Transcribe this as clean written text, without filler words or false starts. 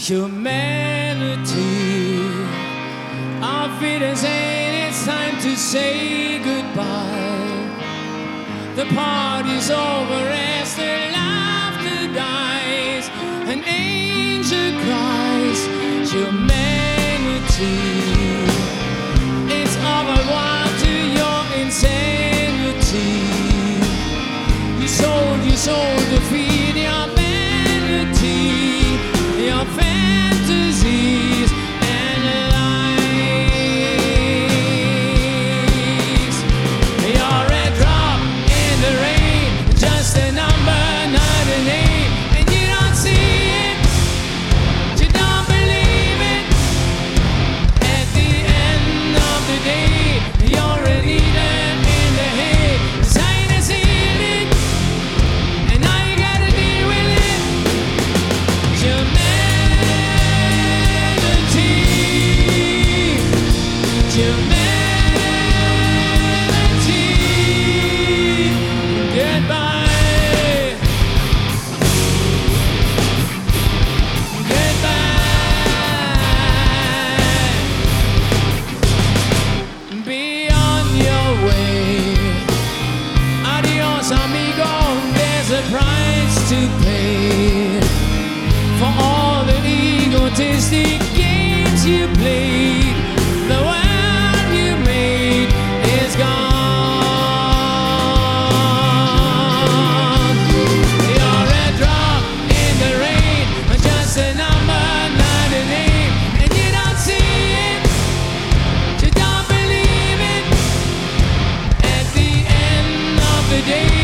humanity. Our feelings saying it's time to say goodbye. The party's over as the laughter dies. An angel cries, humanity. It's over one to your insanity. You sold to feed your vanity, your fantasies and lies. You're a drop in the rain, just a number, not a name, and you don't see it, you don't believe it. At the end of the day, you're a leader in the hay. The sign is healing, and now you gotta deal with it. Humanity, humanity, goodbye, goodbye. Be on your way. Adios, amigo. There's a price to pay for all the egotistic games you played. The world you made is gone. You're a drop in the rain, just a number, not a name, and you don't see it, you don't believe it. At the end of the day,